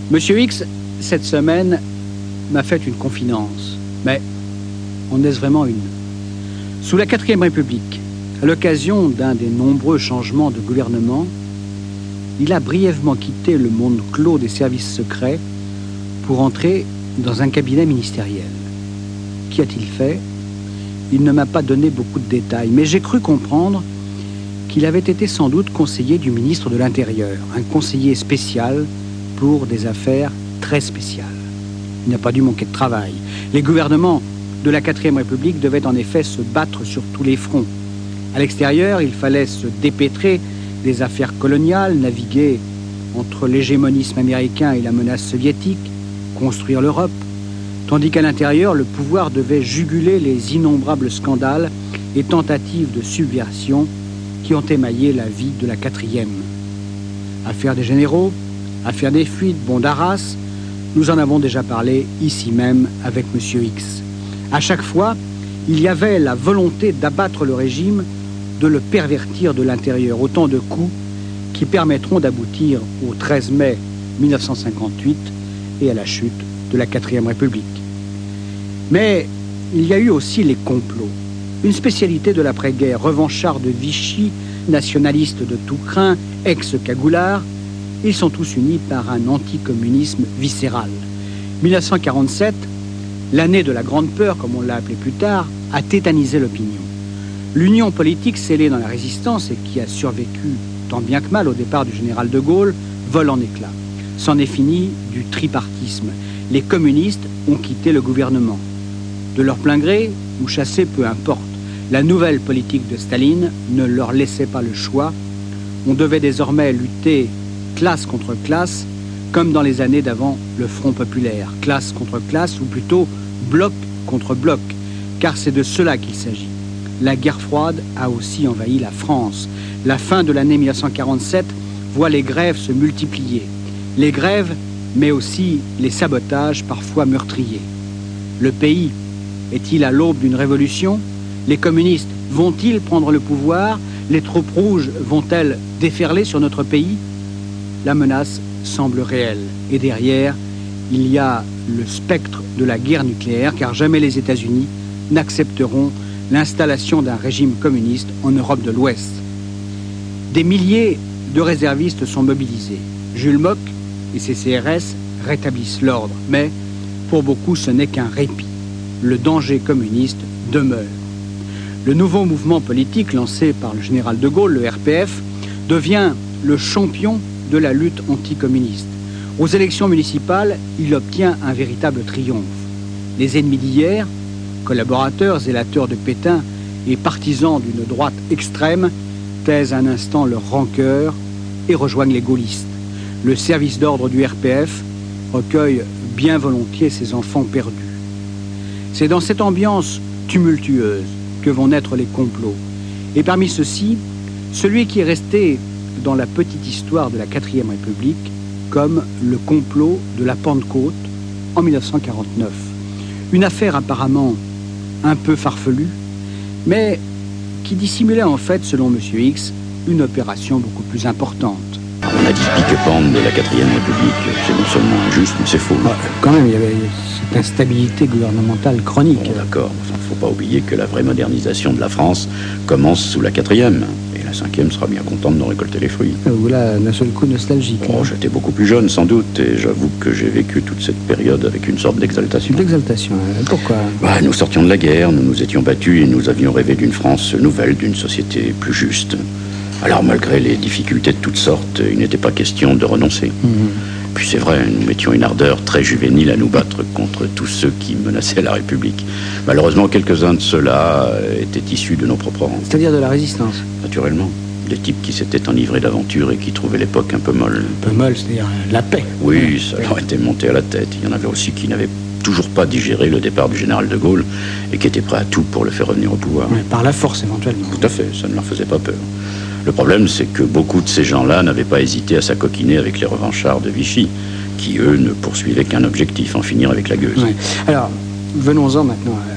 Monsieur X, cette semaine, m'a fait une confidence. Mais en est-ce vraiment une? Sous la 4e République, à l'occasion d'un des nombreux changements de gouvernement, il a brièvement quitté le monde clos des services secrets pour entrer dans un cabinet ministériel. Qu'y a-t-il fait? Il ne m'a pas donné beaucoup de détails, mais j'ai cru comprendre qu'il avait été sans doute conseiller du ministre de l'Intérieur, un conseiller spécial pour des affaires très spéciales. Il n'a pas dû manquer de travail. Les gouvernements de la 4e République devaient en effet se battre sur tous les fronts. À l'extérieur, il fallait se dépêtrer des affaires coloniales, naviguer entre l'hégémonisme américain et la menace soviétique, construire l'Europe, tandis qu'à l'intérieur, le pouvoir devait juguler les innombrables scandales et tentatives de subversion qui ont émaillé la vie de la 4e. Affaire des généraux, affaire des fuites, bon d'Arras, nous en avons déjà parlé ici même avec M. X. À chaque fois, il y avait la volonté d'abattre le régime, de le pervertir de l'intérieur. Autant de coups qui permettront d'aboutir au 13 mai 1958 et à la chute de la 4e République. Mais il y a eu aussi les complots. Une spécialité de l'après-guerre, revanchard de Vichy, nationaliste de tout crin, ex-cagoulard, ils sont tous unis par un anticommunisme viscéral. 1947, l'année de la Grande Peur, comme on l'a appelé plus tard, a tétanisé l'opinion. L'union politique scellée dans la résistance et qui a survécu tant bien que mal au départ du général de Gaulle vole en éclats. C'en est fini du tripartisme. Les communistes ont quitté le gouvernement. De leur plein gré ou chassés, peu importe. La nouvelle politique de Staline ne leur laissait pas le choix. On devait désormais lutter classe contre classe, comme dans les années d'avant le Front populaire. Classe contre classe, ou plutôt bloc contre bloc, car c'est de cela qu'il s'agit. La guerre froide a aussi envahi la France. La fin de l'année 1947 voit les grèves se multiplier. Les grèves, mais aussi les sabotages, parfois meurtriers. Le pays est-il à l'aube d'une révolution? Les communistes vont-ils prendre le pouvoir? Les troupes rouges vont-elles déferler sur notre pays? La menace semble réelle. Et derrière, il y a le spectre de la guerre nucléaire, car jamais les États-Unis n'accepteront l'installation d'un régime communiste en Europe de l'Ouest. Des milliers de réservistes sont mobilisés. Jules Mock et ses CRS rétablissent l'ordre, mais pour beaucoup ce n'est qu'un répit. Le danger communiste demeure. Le nouveau mouvement politique lancé par le général de Gaulle, le RPF, devient le champion de la lutte anticommuniste. Aux élections municipales, il obtient un véritable triomphe. Les ennemis d'hier, collaborateurs, zélateurs de Pétain et partisans d'une droite extrême, taisent un instant leur rancœur et rejoignent les gaullistes. Le service d'ordre du RPF recueille bien volontiers ses enfants perdus. C'est dans cette ambiance tumultueuse que vont naître les complots. Et parmi ceux-ci, celui qui est resté dans la petite histoire de la 4e République comme le complot de la Pentecôte en 1949. Une affaire apparemment un peu farfelue, mais qui dissimulait en fait, selon M. X, une opération beaucoup plus importante. On a dit pique-pente de la 4e République, c'est non seulement injuste, mais c'est faux. Quand même, il y avait cette instabilité gouvernementale chronique. Bon, d'accord, il ne faut pas oublier que la vraie modernisation de la France commence sous la 4e. Et la 5e sera bien contente d'en récolter les fruits. Vous là, d'un seul coup nostalgique. Oh, j'étais beaucoup plus jeune, sans doute, et j'avoue que j'ai vécu toute cette période avec une sorte d'exaltation. D'exaltation, pourquoi? Nous sortions de la guerre, nous nous étions battus et nous avions rêvé d'une France nouvelle, d'une société plus juste. Alors, malgré les difficultés de toutes sortes, il n'était pas question de renoncer. Puis c'est vrai, nous mettions une ardeur très juvénile à nous battre contre tous ceux qui menaçaient la République. Malheureusement, quelques-uns de ceux-là étaient issus de nos propres rangs. C'est-à-dire de la résistance? Naturellement. Des types qui s'étaient enivrés d'aventure et qui trouvaient l'époque un peu molle. Un peu molle, c'est-à-dire la paix. Oui, ça leur était monté à la tête. Il y en avait aussi qui n'avaient toujours pas digéré le départ du général de Gaulle et qui étaient prêts à tout pour le faire revenir au pouvoir. Oui, par la force, éventuellement. Tout à fait, ça ne leur faisait pas peur. Le problème, c'est que beaucoup de ces gens-là n'avaient pas hésité à s'acoquiner avec les revanchards de Vichy, qui, eux, ne poursuivaient qu'un objectif, en finir avec la gueuse. Oui. Alors, venons-en maintenant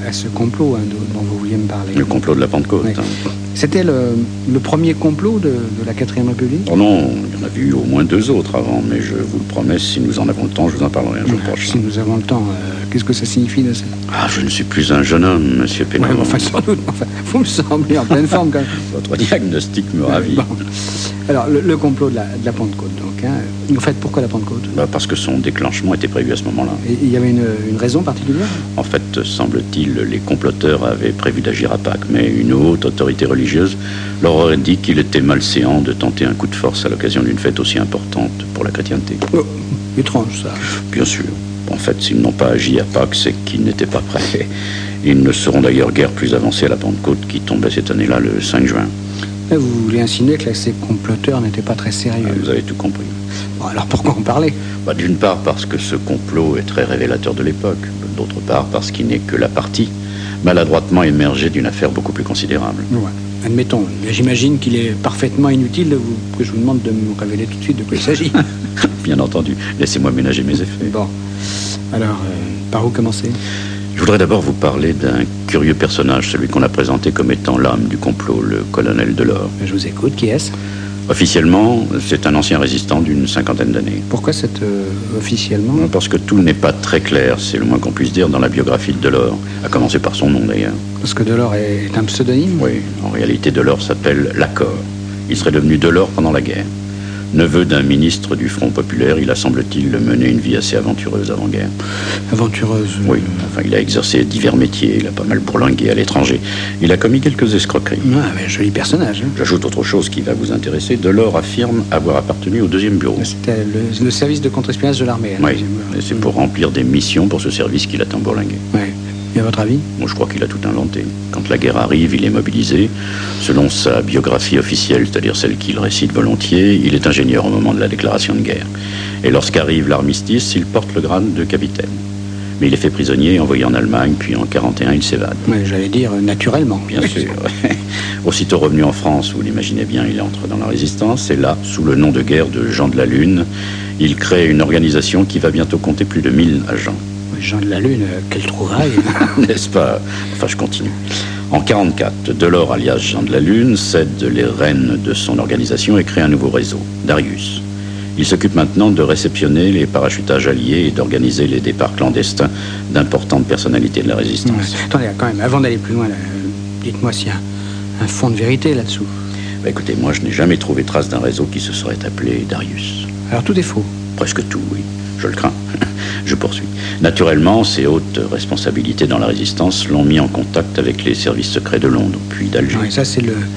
à ce complot dont vous vouliez me parler. Le complot de la Pentecôte. Oui. C'était le premier complot de la 4e République? Oh non, il y en a eu au moins 2 autres avant, mais je vous le promets, si nous en avons le temps, je vous en parlerai un jour prochain. Si nous avons le temps, qu'est-ce que ça signifie de ça? Ah, je ne suis plus un jeune homme, monsieur Pénaud. Ouais, enfin, sans doute, vous me semblez en pleine forme quand même. Votre diagnostic me ravit. Bon. Alors, le complot de la Pentecôte, donc. En fait, pourquoi la Pentecôte? Parce que son déclenchement était prévu à ce moment-là. Et il y avait une raison particulière? En fait, semble-t-il, les comploteurs avaient prévu d'agir à Pâques, mais une haute autorité religieuse leur aurait dit qu'il était malséant de tenter un coup de force à l'occasion d'une fête aussi importante pour la chrétienté. Oh, étrange, ça. Bien sûr. En fait, s'ils n'ont pas agi à Pâques, c'est qu'ils n'étaient pas prêts. Ils ne seront d'ailleurs guère plus avancés à la Pentecôte qui tombait cette année-là le 5 juin. Là, vous voulez insinuer que ces comploteurs n'étaient pas très sérieux. Vous avez tout compris. Bon, alors pourquoi en parler? D'une part parce que ce complot est très révélateur de l'époque. D'autre part parce qu'il n'est que la partie maladroitement émergée d'une affaire beaucoup plus considérable. Ouais. Admettons, j'imagine qu'il est parfaitement inutile que je vous demande de me révéler tout de suite de quoi il s'agit. Bien entendu, laissez-moi ménager mes effets. Bon, alors, par où commencer? Je voudrais d'abord vous parler d'un curieux personnage, celui qu'on a présenté comme étant l'âme du complot, le colonel Delors. Je vous écoute, qui est-ce? Officiellement, c'est un ancien résistant d'une 50aine d'années. Pourquoi officiellement? Parce que tout n'est pas très clair, c'est le moins qu'on puisse dire dans la biographie de Delors, à commencer par son nom d'ailleurs. Parce que Delors est un pseudonyme? Oui, en réalité Delors s'appelle Lacor. Il serait devenu Delors pendant la guerre. Neveu d'un ministre du Front populaire, il a, semble-t-il, mené une vie assez aventureuse avant-guerre. Aventureuse? Oui, enfin, il a exercé divers métiers, il a pas mal bourlingué à l'étranger. Il a commis quelques escroqueries. Ah, mais joli personnage. Hein. J'ajoute autre chose qui va vous intéresser. Delors affirme avoir appartenu au 2e bureau. C'était le service de contre-espionnage de l'armée. Oui, et c'est pour remplir des missions pour ce service qu'il a tant bourlingué. Oui. Et à votre avis? Moi, je crois qu'il a tout inventé. Quand la guerre arrive, il est mobilisé. Selon sa biographie officielle, c'est-à-dire celle qu'il récite volontiers, il est ingénieur au moment de la déclaration de guerre. Et lorsqu'arrive l'armistice, il porte le grade de capitaine. Mais il est fait prisonnier, envoyé en Allemagne, puis en 41, il s'évade. Mais j'allais dire naturellement. Bien sûr. Aussitôt revenu en France, vous l'imaginez bien, il entre dans la résistance. Et là, sous le nom de guerre de Jean de la Lune, il crée une organisation qui va bientôt compter plus de 1000 agents. Jean de la Lune, quelle trouvaille. N'est-ce pas? Enfin, je continue. En 1944, Delors, alias Jean de la Lune, cède les rênes de son organisation et crée un nouveau réseau, Darius. Il s'occupe maintenant de réceptionner les parachutages alliés et d'organiser les départs clandestins d'importantes personnalités de la résistance. Ouais. Attendez, quand même, avant d'aller plus loin, dites-moi s'il y a un fond de vérité là-dessous. Écoutez, moi, je n'ai jamais trouvé trace d'un réseau qui se serait appelé Darius. Alors tout est faux? Presque tout, oui. Je le crains. Je poursuis. Naturellement, ses hautes responsabilités dans la résistance l'ont mis en contact avec les services secrets de Londres, puis d'Alger. Oui, ça, c'est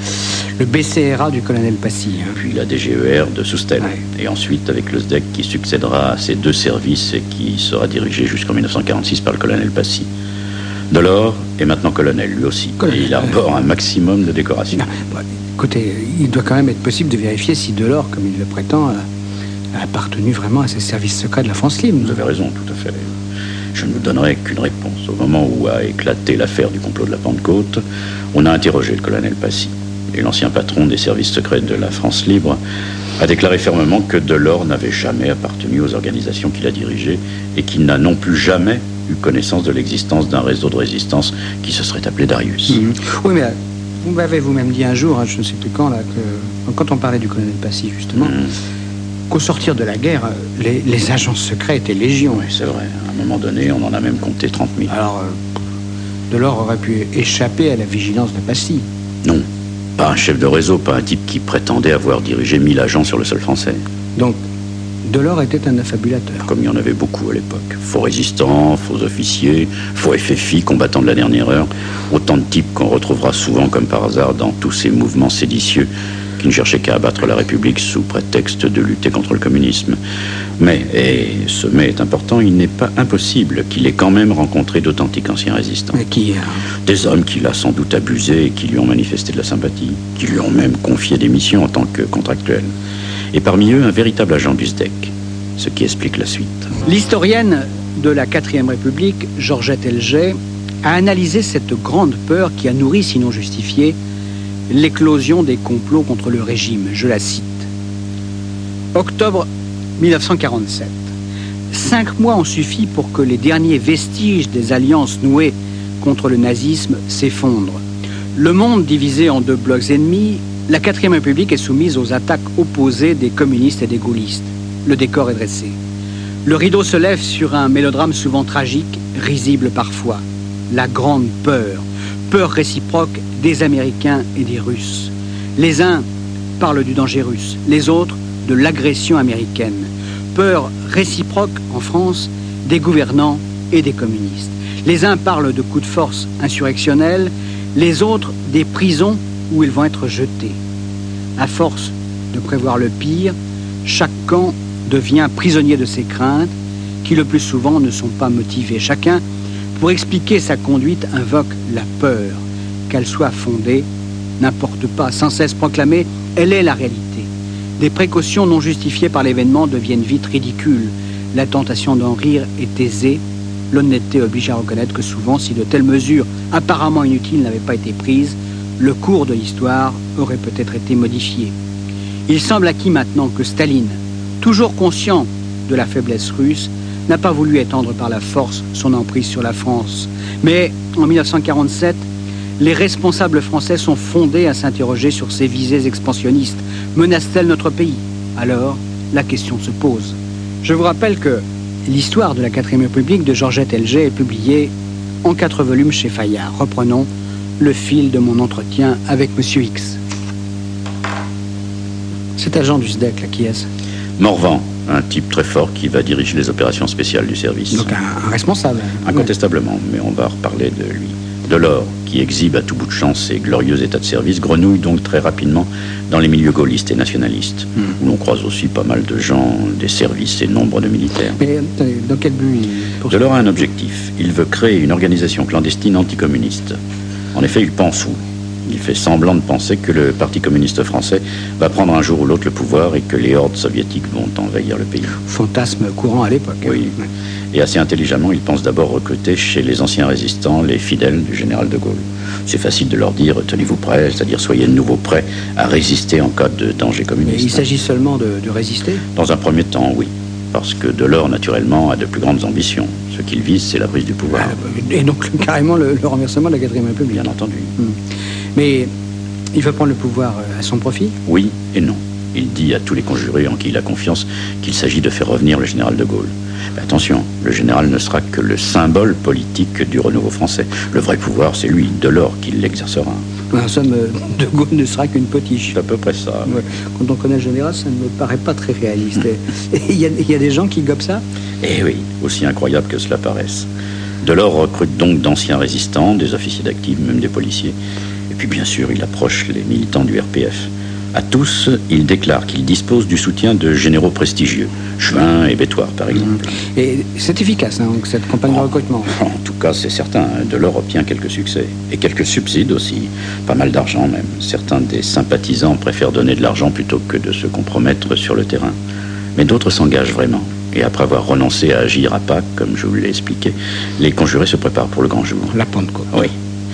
le BCRA du colonel Passy. Hein. Puis la DGER de Soustelle. Ouais. Et ensuite avec le SDEC qui succédera à ces 2 services et qui sera dirigé jusqu'en 1946 par le colonel Passy. Delors est maintenant colonel, lui aussi. Colonel. Et il arbore un maximum de décorations. Bon, écoutez, il doit quand même être possible de vérifier si Delors, comme il le prétend, a appartenu vraiment à ces services secrets de la France libre. Vous avez raison, tout à fait. Je ne vous donnerai qu'une réponse. Au moment où a éclaté l'affaire du complot de la Pentecôte, on a interrogé le colonel Passy. Et l'ancien patron des services secrets de la France libre a déclaré fermement que Delors n'avait jamais appartenu aux organisations qu'il a dirigées et qu'il n'a non plus jamais eu connaissance de l'existence d'un réseau de résistance qui se serait appelé Darius. Mmh. Oui, mais vous m'avez vous-même dit un jour, je ne sais plus quand, là, que quand on parlait du colonel Passy, justement, qu'au sortir de la guerre, les agents secrets étaient légion. Oui, c'est vrai. À un moment donné, on en a même compté 30 000. Alors, Delors aurait pu échapper à la vigilance de Passy. Non. Pas un chef de réseau, pas un type qui prétendait avoir dirigé 1000 agents sur le sol français. Donc, Delors était un affabulateur. Comme il y en avait beaucoup à l'époque. Faux résistants, faux officiers, faux FFI, combattants de la dernière heure. Autant de types qu'on retrouvera souvent comme par hasard dans tous ces mouvements séditieux qui ne cherchaient qu'à abattre la République sous prétexte de lutter contre le communisme. Mais, et ce mais est important, il n'est pas impossible qu'il ait quand même rencontré d'authentiques anciens résistants. Mais qui Des hommes qu'il a sans doute abusés et qui lui ont manifesté de la sympathie, qui lui ont même confié des missions en tant que contractuel. Et parmi eux, un véritable agent du SDEC, ce qui explique la suite. L'historienne de la 4e République, Georgette Elgey, a analysé cette grande peur qui a nourri, sinon justifié, l'éclosion des complots contre le régime. Je la cite. Octobre 1947. 5 mois ont suffi pour que les derniers vestiges des alliances nouées contre le nazisme s'effondre. Le monde divisé en deux blocs ennemis, la 4e République est soumise aux attaques opposées des communistes et des gaullistes. Le décor est dressé. Le rideau se lève sur un mélodrame souvent tragique, risible parfois. La grande peur. Peur réciproque des Américains et des Russes. Les uns parlent du danger russe, les autres de l'agression américaine. Peur réciproque en France des gouvernants et des communistes. Les uns parlent de coups de force insurrectionnels, les autres des prisons où ils vont être jetés. À force de prévoir le pire, chaque camp devient prisonnier de ses craintes, qui le plus souvent ne sont pas motivées. Chacun, pour expliquer sa conduite, invoque la peur. Qu'elle soit fondée, n'importe pas, sans cesse proclamée, elle est la réalité. Des précautions non justifiées par l'événement deviennent vite ridicules. La tentation d'en rire est aisée. L'honnêteté oblige à reconnaître que souvent, si de telles mesures apparemment inutiles n'avaient pas été prises, le cours de l'histoire aurait peut-être été modifié. Il semble acquis maintenant que Staline, toujours conscient de la faiblesse russe, n'a pas voulu étendre par la force son emprise sur la France. Mais en 1947, les responsables français sont fondés à s'interroger sur ces visées expansionnistes. Menacent-elles notre pays? Alors, la question se pose. Je vous rappelle que l'histoire de la 4e République de Georgette Helger est publiée en 4 volumes chez Fayard. Reprenons le fil de mon entretien avec Monsieur X. Cet agent du SDEC, là, qui est-ce? Morvan, un type très fort qui va diriger les opérations spéciales du service. Donc un responsable. Incontestablement, mais on va reparler de lui. Delors, qui exhibe à tout bout de champ ses glorieux états de service, grenouille donc très rapidement dans les milieux gaullistes et nationalistes, où l'on croise aussi pas mal de gens, des services et nombre de militaires. Mais dans quel but Delors a un objectif. Il veut créer une organisation clandestine anticommuniste. En effet, il pense où? Il fait semblant de penser que le Parti communiste français va prendre un jour ou l'autre le pouvoir et que les hordes soviétiques vont envahir le pays. Fantasme courant à l'époque. Oui. Ouais. Et assez intelligemment, il pense d'abord recruter chez les anciens résistants les fidèles du général de Gaulle. C'est facile de leur dire « tenez-vous prêts », c'est-à-dire soyez de nouveau prêts à résister en cas de danger communiste. Mais il s'agit seulement de résister? Dans un premier temps, oui. Parce que Delors, naturellement, a de plus grandes ambitions. Ce qu'il vise, c'est la prise du pouvoir. Et donc, carrément, le renversement de la 4e République. Bien entendu. Mais il veut prendre le pouvoir à son profit? Oui et non. Il dit à tous les conjurés en qui il a confiance qu'il s'agit de faire revenir le général de Gaulle. Mais attention, le général ne sera que le symbole politique du renouveau français. Le vrai pouvoir, c'est lui, Delors, qui l'exercera. En somme, de Gaulle ne sera qu'une potiche. C'est à peu près ça. Ouais. Quand on connaît le général, ça ne me paraît pas très réaliste. Il y a des gens qui gobent ça? Eh oui, aussi incroyable que cela paraisse. Delors recrute donc d'anciens résistants, des officiers d'actifs, même des policiers. Et puis bien sûr, il approche les militants du RPF. À tous, il déclare qu'il dispose du soutien de généraux prestigieux, Juin et Bétoir par exemple. Et c'est efficace, hein, cette campagne de recrutement? En tout cas, c'est certain, Delors obtient quelques succès. Et quelques subsides aussi, pas mal d'argent même. Certains des sympathisants préfèrent donner de l'argent plutôt que de se compromettre sur le terrain. Mais d'autres s'engagent vraiment. Et après avoir renoncé à agir à Pâques, comme je vous l'ai expliqué, les conjurés se préparent pour le grand jour. La Pentecôte. Oui.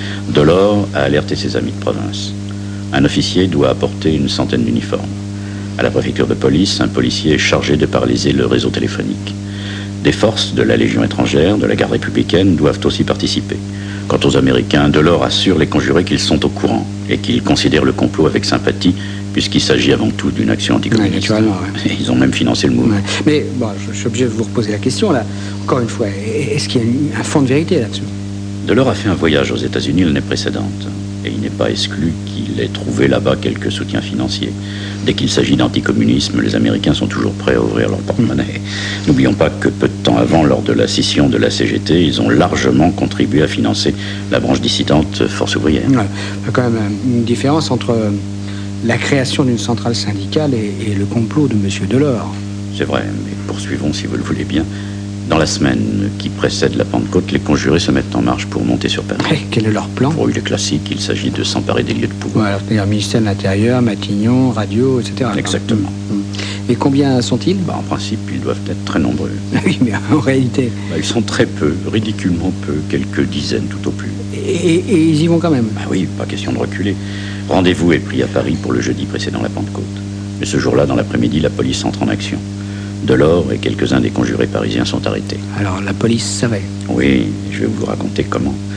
Delors a alerté ses amis de province. Un officier doit apporter une centaine d'uniformes. À la préfecture de police, un policier est chargé de paralyser le réseau téléphonique. Des forces de la Légion étrangère, de la garde républicaine, doivent aussi participer. Quant aux Américains, Delors assure les conjurés qu'ils sont au courant et qu'ils considèrent le complot avec sympathie, puisqu'il s'agit avant tout d'une action anticommuniste. Ouais, ouais. Ils ont même financé le mouvement. Ouais. Mais bon, je suis obligé de vous reposer la question, là. Encore une fois, est-ce qu'il y a un fond de vérité là-dessus? Delors a fait un voyage aux États-Unis l'année précédente. Et il n'est pas exclu qu'il ait trouvé là-bas quelques soutiens financiers. Dès qu'il s'agit d'anticommunisme, les Américains sont toujours prêts à ouvrir leur porte-monnaie. N'oublions pas que peu de temps avant, lors de la scission de la CGT, ils ont largement contribué à financer la branche dissidente Force ouvrière. Ouais. Il y a quand même une différence entre la création d'une centrale syndicale et le complot de M. Delors. C'est vrai, mais poursuivons si vous le voulez bien. Dans la semaine qui précède la Pentecôte, les conjurés se mettent en marche pour monter sur Paris. Et quel est leur plan? Pour eux, le classique, il s'agit de s'emparer des lieux de pouvoir. Ouais, c'est-à-dire ministère de l'Intérieur, Matignon, radio, etc. Exactement. Et combien sont-ils? En principe, ils doivent être très nombreux. Oui, mais en réalité... Ils sont très peu, ridiculement peu, quelques dizaines tout au plus. Et ils y vont quand même? Oui, pas question de reculer. Rendez-vous est pris à Paris pour le jeudi précédant la Pentecôte. Mais ce jour-là, dans l'après-midi, la police entre en action. Delors et quelques-uns des conjurés parisiens sont arrêtés. Alors la police savait? Oui, je vais vous raconter comment.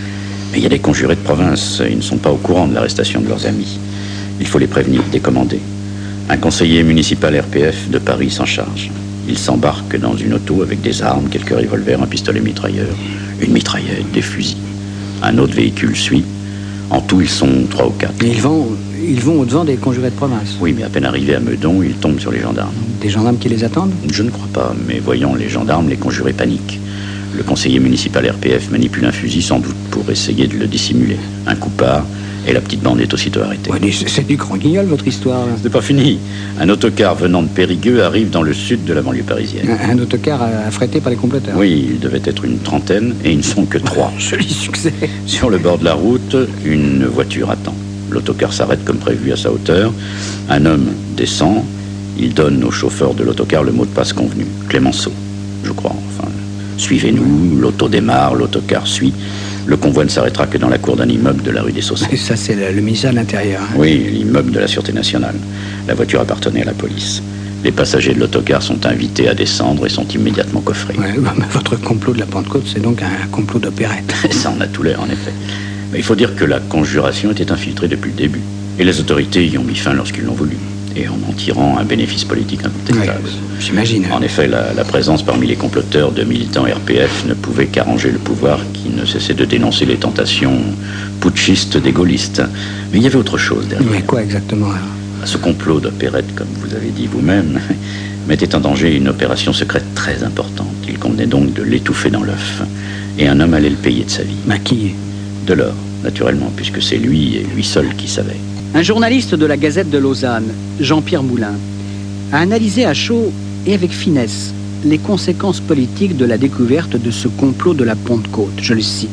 Mais il y a des conjurés de province. Ils ne sont pas au courant de l'arrestation de leurs amis. Il faut les prévenir, décommander. Un conseiller municipal RPF de Paris s'en charge. Il s'embarque dans une auto avec des armes, quelques revolvers, un pistolet mitrailleur, une mitraillette, des fusils. Un autre véhicule suit. En tout, ils sont 3 ou 4. Et ils vont au-devant des conjurés de province. Oui, mais à peine arrivés à Meudon, ils tombent sur les gendarmes. Des gendarmes qui les attendent? Je ne crois pas, mais voyons, les gendarmes, les conjurés paniquent. Le conseiller municipal RPF manipule un fusil, sans doute pour essayer de le dissimuler. Un coup part, et la petite bande est aussitôt arrêtée. Ouais, c'est du grand guignol, votre histoire. C'est pas fini. Un autocar venant de Périgueux arrive dans le sud de la banlieue parisienne. Un autocar affrété par les comploteurs. Oui, il devait être une trentaine, et ils ne sont que 3. Joli succès. Sur le bord de la route, une voiture attend. L'autocar s'arrête comme prévu à sa hauteur. Un homme descend. Il donne au chauffeur de l'autocar le mot de passe convenu. Clémenceau, je crois. Enfin, suivez-nous. L'auto démarre, l'autocar suit. Le convoi ne s'arrêtera que dans la cour d'un immeuble de la rue des Saussons. Et ça, c'est le ministère de l'Intérieur. Hein. Oui, l'immeuble de la Sûreté nationale. La voiture appartenait à la police. Les passagers de l'autocar sont invités à descendre et sont immédiatement coffrés. Ouais, mais votre complot de la Pentecôte, c'est donc un complot d'opérette. Ça en a tout l'air, en effet. Mais il faut dire que la conjuration était infiltrée depuis le début. Et les autorités y ont mis fin lorsqu'ils l'ont voulu. Et en tirant un bénéfice politique incontestable. Oui, j'imagine. En effet, la présence parmi les comploteurs de militants RPF ne pouvait qu'arranger le pouvoir qui ne cessait de dénoncer les tentations putschistes des gaullistes. Mais il y avait autre chose derrière. Mais quoi exactement alors? Ce complot d'opérette, comme vous avez dit vous-même, mettait en danger une opération secrète très importante. Il convenait donc de l'étouffer dans l'œuf. Et un homme allait le payer de sa vie. Bah qui? De l'or, naturellement, puisque c'est lui et lui seul qui savait. Un journaliste de la Gazette de Lausanne, Jean-Pierre Moulin, a analysé à chaud et avec finesse les conséquences politiques de la découverte de ce complot de la Pentecôte. Je le cite.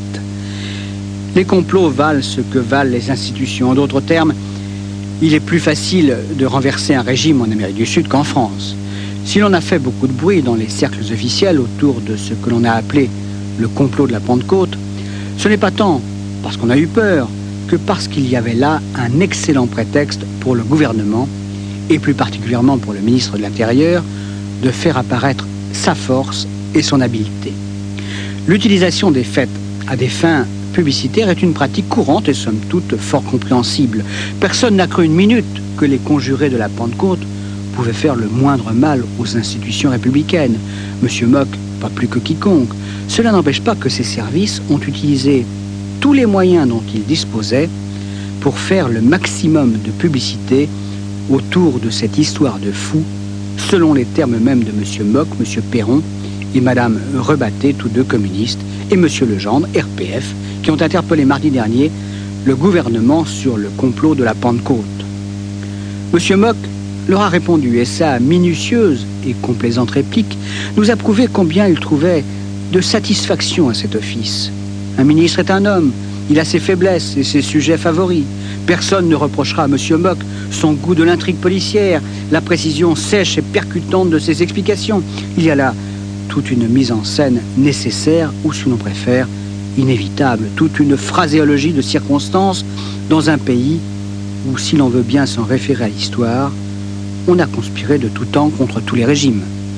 Les complots valent ce que valent les institutions. En d'autres termes, il est plus facile de renverser un régime en Amérique du Sud qu'en France. Si l'on a fait beaucoup de bruit dans les cercles officiels autour de ce que l'on a appelé le complot de la Pentecôte, ce n'est pas tant parce qu'on a eu peur que parce qu'il y avait là un excellent prétexte pour le gouvernement, et plus particulièrement pour le ministre de l'Intérieur, de faire apparaître sa force et son habileté. L'utilisation des fêtes à des fins publicitaires est une pratique courante et somme toute fort compréhensible. Personne n'a cru une minute que les conjurés de la Pentecôte pouvaient faire le moindre mal aux institutions républicaines. Monsieur Mock, pas plus que quiconque. Cela n'empêche pas que ces services ont utilisé tous les moyens dont ils disposaient pour faire le maximum de publicité autour de cette histoire de fou, selon les termes mêmes de M. Mock, M. Perron et Mme Rebatté, tous deux communistes, et M. Legendre, RPF, qui ont interpellé mardi dernier le gouvernement sur le complot de la Pentecôte. M. Mock leur a répondu, et sa minutieuse et complaisante réplique nous a prouvé combien il trouvait de satisfaction à cet office. Un ministre est un homme, il a ses faiblesses et ses sujets favoris. Personne ne reprochera à M. Mock son goût de l'intrigue policière, la précision sèche et percutante de ses explications. Il y a là toute une mise en scène nécessaire, ou si l'on préfère, inévitable, toute une phraséologie de circonstances dans un pays où, si l'on veut bien s'en référer à l'histoire, on a conspiré de tout temps contre tous les régimes.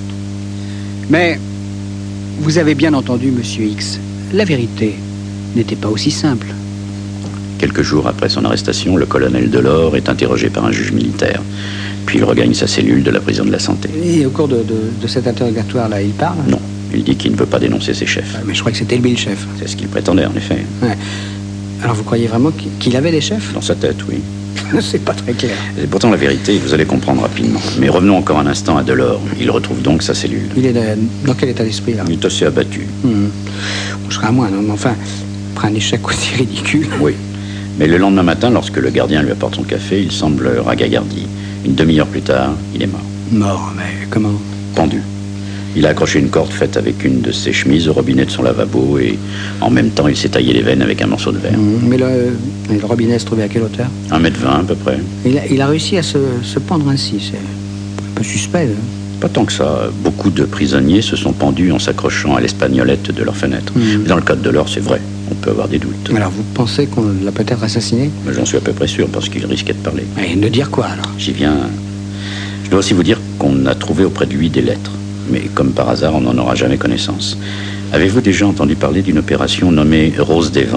Mais vous avez bien entendu, Monsieur X, la vérité n'était pas aussi simple. Quelques jours après son arrestation, le colonel Delors est interrogé par un juge militaire. Puis il regagne sa cellule de la prison de la Santé. Et au cours de cet interrogatoire-là, il parle? Non, il dit qu'il ne veut pas dénoncer ses chefs. Mais je crois que c'était lui le chef. C'est ce qu'il prétendait, en effet. Ouais. Alors vous croyez vraiment qu'il avait des chefs? Dans sa tête, oui. C'est pas très clair. Et pourtant, la vérité, vous allez comprendre rapidement. Mais revenons encore un instant à Delors. Il retrouve donc sa cellule. Il est dans quel état d'esprit, là? Il est assez abattu. Je serais à moins, non? Mais enfin, après un échec aussi ridicule. Oui. Mais le lendemain matin, lorsque le gardien lui apporte son café, il semble ragaillardi. Une demi-heure plus tard, il est mort. Mort, mais comment? Pendu. Il a accroché une corde faite avec une de ses chemises au robinet de son lavabo et en même temps, il s'est taillé les veines avec un morceau de verre. Mais le robinet se trouvait à quelle hauteur? 1,20 m à peu près. Il a réussi à se pendre ainsi. C'est un peu suspect. Hein. Pas tant que ça. Beaucoup de prisonniers se sont pendus en s'accrochant à l'espagnolette de leur fenêtre. Mais dans le cas de Delors, c'est vrai. On peut avoir des doutes. Alors, vous pensez qu'on l'a peut-être assassiné? J'en suis à peu près sûr, parce qu'il risquait de parler. Et de dire quoi, alors? J'y viens. Je dois aussi vous dire qu'on a trouvé auprès de lui des lettres. Mais comme par hasard, on n'en aura jamais connaissance. Avez-vous déjà entendu parler d'une opération nommée Rose des Vents?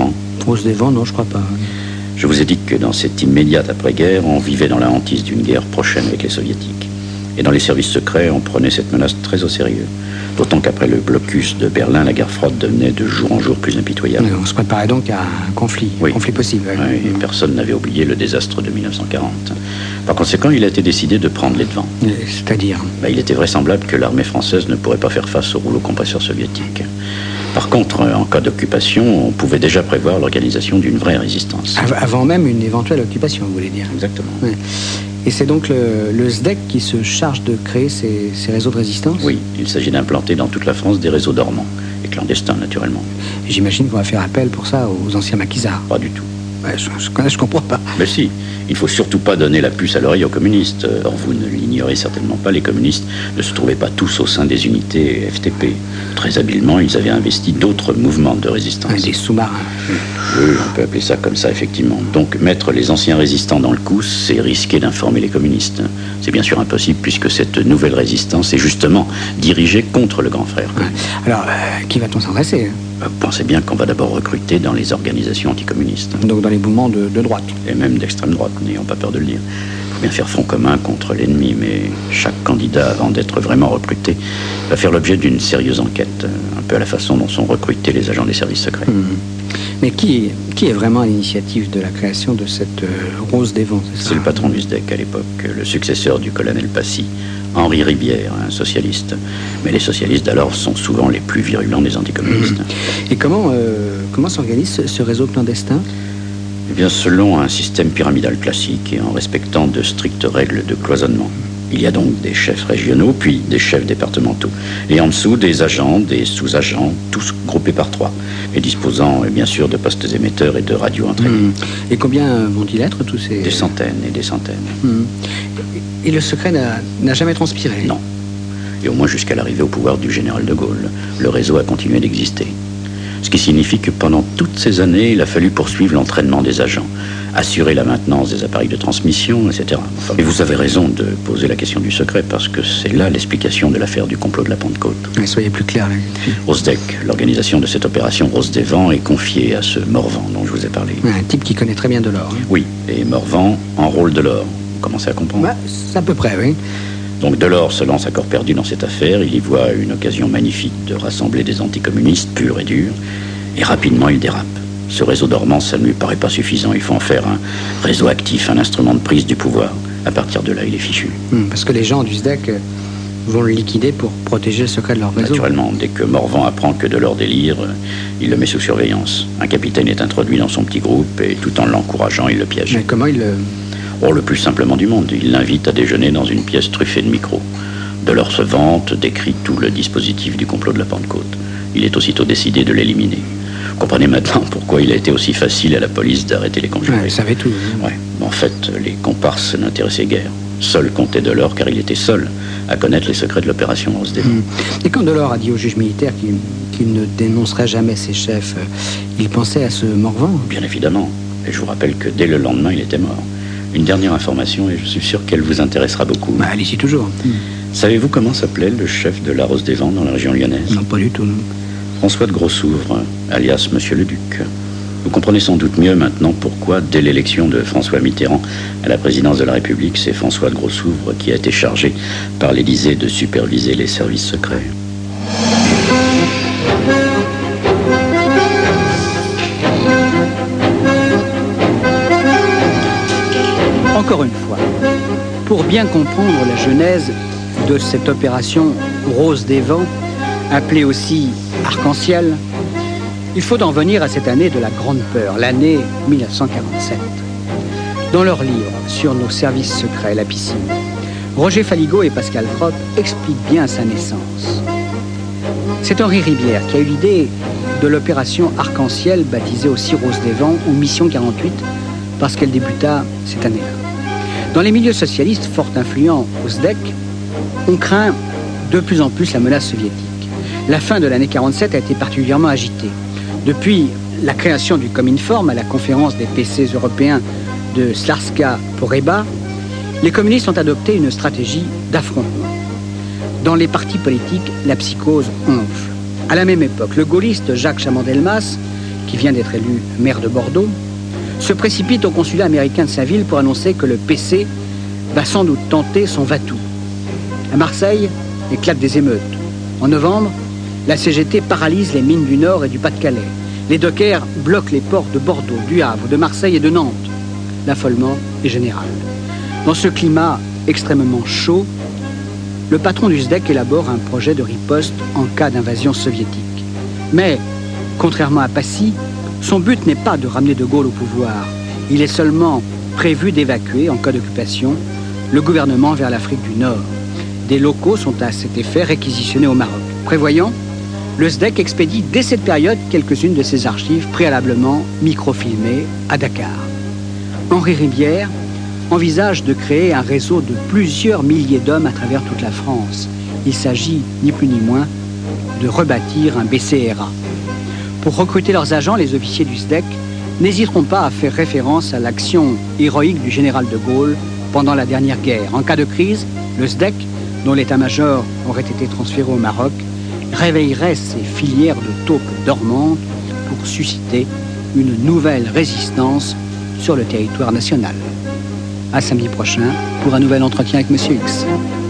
Rose des Vents, non, je crois pas. Je vous ai dit que dans cette immédiate après-guerre, on vivait dans la hantise d'une guerre prochaine avec les soviétiques. Et dans les services secrets, on prenait cette menace très au sérieux. D'autant qu'après le blocus de Berlin, la guerre froide devenait de jour en jour plus impitoyable. On se préparait donc à un conflit, oui. Un conflit possible. Oui, et personne n'avait oublié le désastre de 1940. Par conséquent, il a été décidé de prendre les devants. C'est-à-dire Il était vraisemblable que l'armée française ne pourrait pas faire face au rouleau compresseur soviétique. Par contre, en cas d'occupation, on pouvait déjà prévoir l'organisation d'une vraie résistance. Avant même une éventuelle occupation, vous voulez dire? Exactement. Ouais. Et c'est donc le SDEC qui se charge de créer ces réseaux de résistance? Oui, il s'agit d'implanter dans toute la France des réseaux dormants, et clandestins naturellement. Et j'imagine qu'on va faire appel pour ça aux anciens maquisards. Pas du tout. Ouais, je comprends pas. Mais si, il faut surtout pas donner la puce à l'oreille aux communistes. Or, vous ne l'ignorez certainement pas, les communistes ne se trouvaient pas tous au sein des unités FTP. Très habilement, ils avaient investi d'autres mouvements de résistance. Des sous-marins. Oui, on peut appeler ça comme ça, effectivement. Donc, mettre les anciens résistants dans le coup, c'est risquer d'informer les communistes. C'est bien sûr impossible, puisque cette nouvelle résistance est justement dirigée contre le grand frère. Ouais. Alors, qui va-t-on s'adresser? Pensez bien qu'on va d'abord recruter dans les organisations anticommunistes. Donc dans les mouvements de droite. Et même d'extrême droite, n'ayons pas peur de le dire. Il faut bien faire front commun contre l'ennemi, mais chaque candidat, avant d'être vraiment recruté, va faire l'objet d'une sérieuse enquête, un peu à la façon dont sont recrutés les agents des services secrets. Mais qui est vraiment à l'initiative de la création de cette Rose des Vents? C'est le patron du SDEC à l'époque, le successeur du colonel Passy, Henri Ribière, un socialiste. Mais les socialistes d'alors sont souvent les plus virulents des anticommunistes. Et comment s'organise ce réseau clandestin? Eh bien, selon un système pyramidal classique et en respectant de strictes règles de cloisonnement. Il y a donc des chefs régionaux, puis des chefs départementaux. Et en dessous, des agents, des sous-agents, tous groupés par 3. Et disposant, bien sûr, de postes émetteurs et de radios entraînées. Et combien vont-ils être, tous ces... Des centaines et des centaines. Et le secret n'a jamais transpiré? Non. Et au moins jusqu'à l'arrivée au pouvoir du général de Gaulle, le réseau a continué d'exister. Ce qui signifie que pendant toutes ces années, il a fallu poursuivre l'entraînement des agents, assurer la maintenance des appareils de transmission, etc. Et vous avez raison de poser la question du secret, parce que c'est là l'explication de l'affaire du complot de la Pentecôte. Mais soyez plus clair. Au SDEC, l'organisation de cette opération Rose des Vents est confiée à ce Morvan dont je vous ai parlé. Un type qui connaît très bien Delors. Oui, et Morvan enrôle Delors. Vous commencez à comprendre? C'est à peu près, oui. Donc Delors se lance à corps perdu dans cette affaire. Il y voit une occasion magnifique de rassembler des anticommunistes purs et durs. Et rapidement, il dérape. Ce réseau dormant, ça ne lui paraît pas suffisant. Il faut en faire un réseau actif, un instrument de prise du pouvoir. À partir de là, il est fichu. Parce que les gens du SDEC vont le liquider pour protéger le secret de leur réseau. Naturellement, dès que Morvan apprend que Delors délire, il le met sous surveillance. Un capitaine est introduit dans son petit groupe et tout en l'encourageant, il le piège. Mais comment il le... Le plus simplement du monde. Il l'invite à déjeuner dans une pièce truffée de micros. Delors se vante, décrit tout le dispositif du complot de la Pentecôte. Il est aussitôt décidé de l'éliminer. Vous comprenez maintenant pourquoi il a été aussi facile à la police d'arrêter les conjurés. Il savait tout. Ouais. En fait, les comparses n'intéressaient guère. Seul comptait Delors, car il était seul à connaître les secrets de l'opération Rose des Vents. Et quand Delors a dit au juge militaire qu'il ne dénoncerait jamais ses chefs, il pensait à ce Morvan? Bien évidemment. Et je vous rappelle que dès le lendemain, il était mort. Une dernière information, et je suis sûr qu'elle vous intéressera beaucoup. Allez-y toujours. Savez-vous comment s'appelait le chef de la Rose des Vents dans la région lyonnaise? Non, pas du tout. Non. François de Grossouvre, alias Monsieur le Duc. Vous comprenez sans doute mieux maintenant pourquoi, dès l'élection de François Mitterrand à la présidence de la République, c'est François de Grossouvre qui a été chargé par l'Élysée de superviser les services secrets. Encore une fois, pour bien comprendre la genèse de cette opération Rose des Vents, appelée aussi Arc-en-Ciel, il faut en venir à cette année de la Grande Peur, l'année 1947. Dans leur livre sur nos services secrets, La Piscine, Roger Faligot et Pascal Frotte expliquent bien sa naissance. C'est Henri Ribière qui a eu l'idée de l'opération Arc-en-Ciel, baptisée aussi Rose des Vents ou Mission 48, parce qu'elle débuta cette année-là. Dans les milieux socialistes fort influents au SDEC, on craint de plus en plus la menace soviétique. La fin de l'année 47 a été particulièrement agitée. Depuis la création du Cominform à la conférence des PC européens de Slarska-Poreba, les communistes ont adopté une stratégie d'affrontement. Dans les partis politiques, la psychose enfle. À la même époque, le gaulliste Jacques Chaban-Delmas, qui vient d'être élu maire de Bordeaux, se précipite au consulat américain de sa ville pour annoncer que le PC va sans doute tenter son va-tout. À Marseille, éclatent des émeutes. En novembre, la CGT paralyse les mines du Nord et du Pas-de-Calais. Les dockers bloquent les ports de Bordeaux, du Havre, de Marseille et de Nantes. L'affolement est général. Dans ce climat extrêmement chaud, le patron du SDEC élabore un projet de riposte en cas d'invasion soviétique. Mais, contrairement à Passy, son but n'est pas de ramener de Gaulle au pouvoir. Il est seulement prévu d'évacuer, en cas d'occupation, le gouvernement vers l'Afrique du Nord. Des locaux sont à cet effet réquisitionnés au Maroc. Prévoyant, le SDEC expédie dès cette période quelques-unes de ses archives préalablement microfilmées à Dakar. Henri Rivière envisage de créer un réseau de plusieurs milliers d'hommes à travers toute la France. Il s'agit, ni plus ni moins, de rebâtir un BCRA. Pour recruter leurs agents, les officiers du SDEC n'hésiteront pas à faire référence à l'action héroïque du général de Gaulle pendant la dernière guerre. En cas de crise, le SDEC, dont l'état-major aurait été transféré au Maroc, réveillerait ses filières de taupes dormantes pour susciter une nouvelle résistance sur le territoire national. À samedi prochain pour un nouvel entretien avec Monsieur X.